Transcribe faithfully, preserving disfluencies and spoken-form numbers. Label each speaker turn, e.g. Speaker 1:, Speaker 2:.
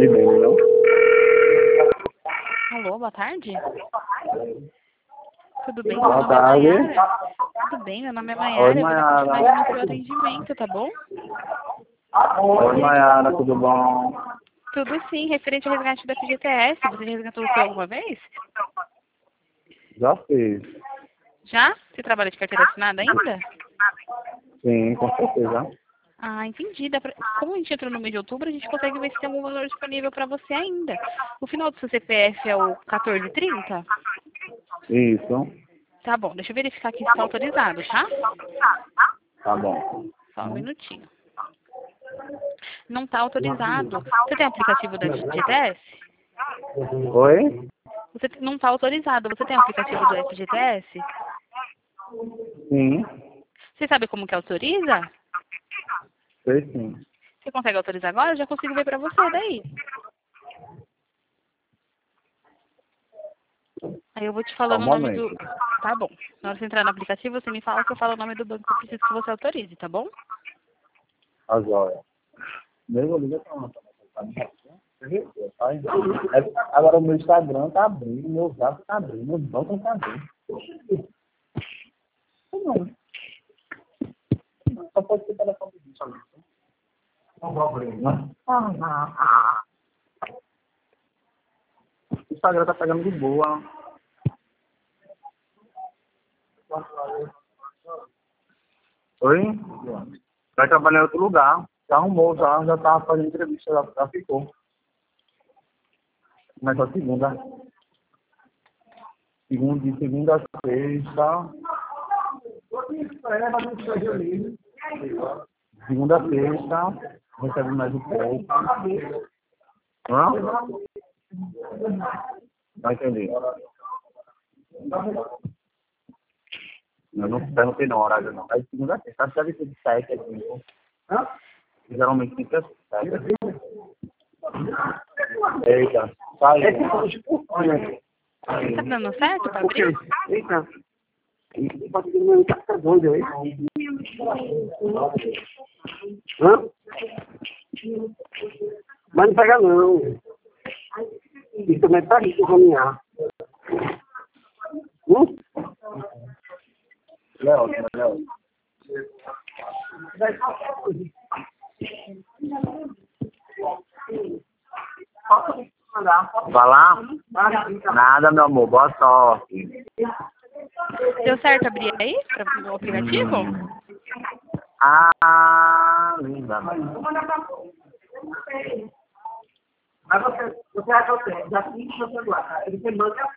Speaker 1: atende bem, não?
Speaker 2: Alô, boa tarde. Tudo bem? Meu
Speaker 1: Boa
Speaker 2: nome é
Speaker 1: tarde.
Speaker 2: Maiara. Tudo bem? Meu nome é
Speaker 1: Oi,
Speaker 2: Maiara. Eu vou dar
Speaker 1: Maiara.
Speaker 2: continuidade no seu atendimento, tá bom?
Speaker 1: Oi, Maiara, tudo bom?
Speaker 2: Tudo sim, referente ao resgate da F G T S. Você já resgatou o seu alguma vez?
Speaker 1: Já fiz.
Speaker 2: Já? Você trabalha de carteira assinada ainda?
Speaker 1: Sim, com certeza.
Speaker 2: Ah, entendi. Dá pra... Como a gente entrou no mês de outubro, a gente consegue ver se tem algum valor disponível para você ainda. O final do seu C P F é o quatorze trinta?
Speaker 1: Isso.
Speaker 2: Tá bom, deixa eu verificar aqui se está autorizado, tá?
Speaker 1: Tá bom.
Speaker 2: Só um minutinho. Não está autorizado. Você tem aplicativo da F G T S?
Speaker 1: Oi?
Speaker 2: Você não está autorizado. Você tem aplicativo do F G T S?
Speaker 1: Sim.
Speaker 2: Você sabe como que autoriza?
Speaker 1: Sei sim.
Speaker 2: Você consegue autorizar agora? Eu já consigo ver para você daí. Aí eu vou te
Speaker 1: Só um
Speaker 2: falando o nome do...
Speaker 1: momento.
Speaker 2: Tá bom. Na hora de você entrar no aplicativo, você me fala que eu falo o nome do banco que eu preciso que você autorize, tá bom?
Speaker 1: A joia. Mesmo liga pra uma. Agora o meu Instagram tá abrindo, meu Zap tá abrindo, meu banco tá abrindo. Não. Só pode ser telefone de bicho ali. Não problema. O Instagram tá pegando de boa. Oi? Vai trabalhar em outro lugar. Já arrumou, já, já tava fazendo entrevista, já, já ficou. Mas só segunda. Segunda, de segunda a sexta. Segunda a sexta, recebe mais um pouco. Hã? Vai entender. Eu não perguntei não, horário não. Aí segunda a sexta, acho que deve ser de sete a cinco. Hã? Geralmente fica sete. Eita, sai.
Speaker 2: Tá dando certo pra abrir?
Speaker 1: Eita. Pode ter uma tá doido aí. Hã? Mas não pega não. Isso também tá rico caminhar. Hum? É ótimo, é ótimo. Vai lá? Nada, meu amor. Boa sorte.
Speaker 2: Deu certo abrir aí pra, no aplicativo?
Speaker 1: Hum. Ah, linda. Mas você, você acha que já fiz você agora. Ele manda